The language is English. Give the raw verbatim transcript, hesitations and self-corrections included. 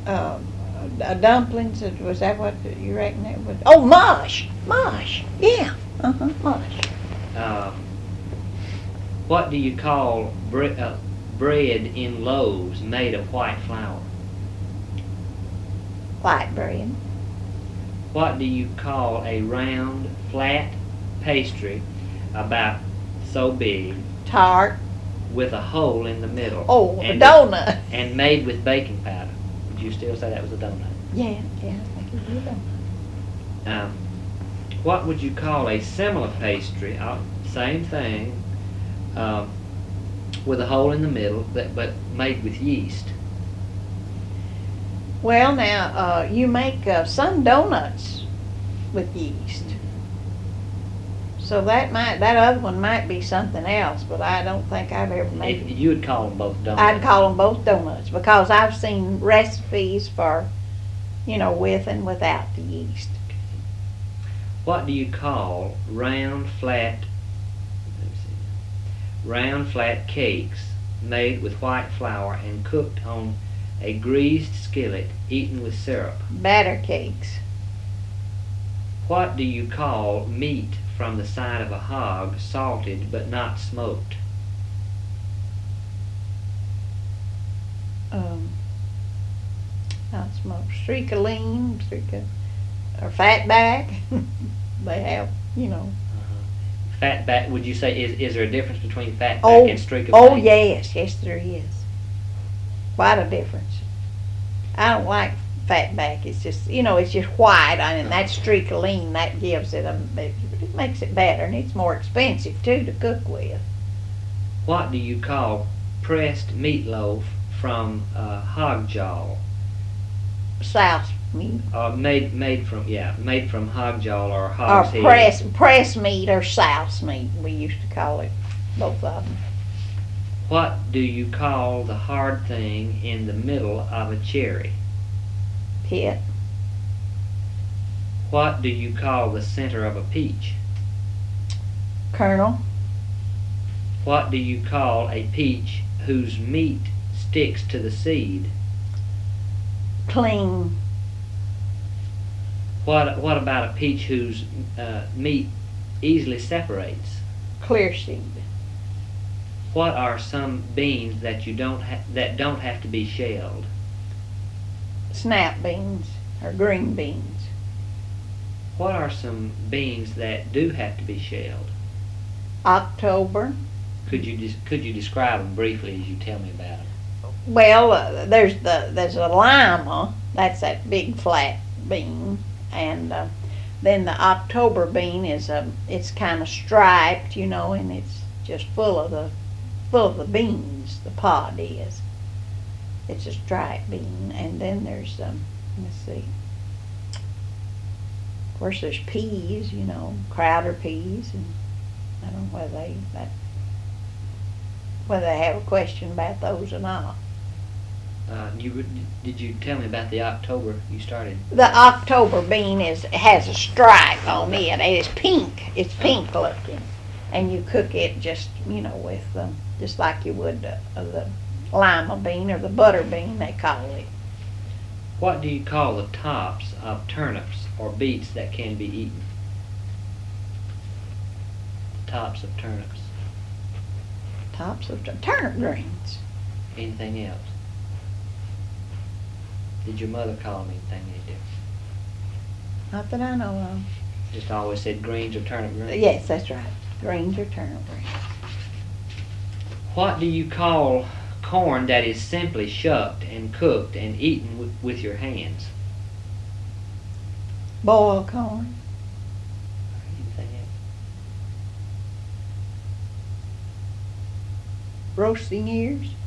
um, uh, dumplings, uh, was that what you reckon it was? Oh, mush, mush, yeah, uh-huh, mush. Uh, what do you call bre- uh, bread in loaves made of white flour? White bread. What do you call a round, flat pastry about so big Tart. with a hole in the middle? Oh, a and donut. And made with baking powder. Would you still say that was a donut? Yeah, yeah, I think it was a donut. Um, what would you call a similar pastry? Uh, same thing, um, with a hole in the middle, but, but made with yeast. Well, now, uh, you make uh, some donuts with yeast. So that might, that other one might be something else, but I don't think I've ever made If it. you would call them both donuts. I'd call them both donuts because I've seen recipes for, you know, with and without the yeast. What do you call round, flat, let me see, round, flat cakes made with white flour and cooked on a greased skillet, eaten with syrup? Batter cakes. What do you call meat from the side of a hog, salted but not smoked? Um, not smoked. Streak of lean, streak of, or fatback. They have, you know. Uh-huh. Fatback, would you say, is, is there a difference between fatback Oh, and streak of oh lean? yes, yes there is. Quite a difference. I don't like fatback. It's just, you know, it's just white, and that streak of lean, that gives it a, it, it makes it better, and it's more expensive too to cook with. What do you call pressed meatloaf from uh, hog jowl? Souse meat. Uh, made made from yeah made from hog jowl or Or hog's head. press, press meat or souse meat, we used to call it, both of them. What do you call the hard thing in the middle of a cherry? Pit. What do you call the center of a peach? Kernel. What do you call a peach whose meat sticks to the seed? Clean. What what about a peach whose uh, meat easily separates? Clear seed. What are some beans that you don't ha- that don't have to be shelled? Snap beans or green beans. What are some beans that do have to be shelled? October. Could you des- could you describe them briefly as you tell me about them? Well, uh, there's the there's a lima. That's that big flat bean, and uh, then the October bean is a it's kind of striped, you know, and it's just full of the full of the beans. The pod is. It's a striped bean, and then there's um, let's see. Of course, there's peas, you know, Crowder peas, and I don't know whether they that whether they have a question about those or not. Uh, you would- did you tell me about the October you started? The October bean is has a stripe on it. And it's pink. It's pink looking, and you cook it just you know with um, just like you would uh, the lima bean or the butter bean they call it. What do you call the tops of turnips or beets that can be eaten? The tops of turnips. Tops of tur- turnip greens. Anything else? Did your mother call them anything any different? Not that I know of. Just always said greens or turnip greens? Yes, that's right. Greens or turnip greens. What do you call corn that is simply shucked and cooked and eaten w- with your hands? Boiled corn. Anything else? Roasting ears.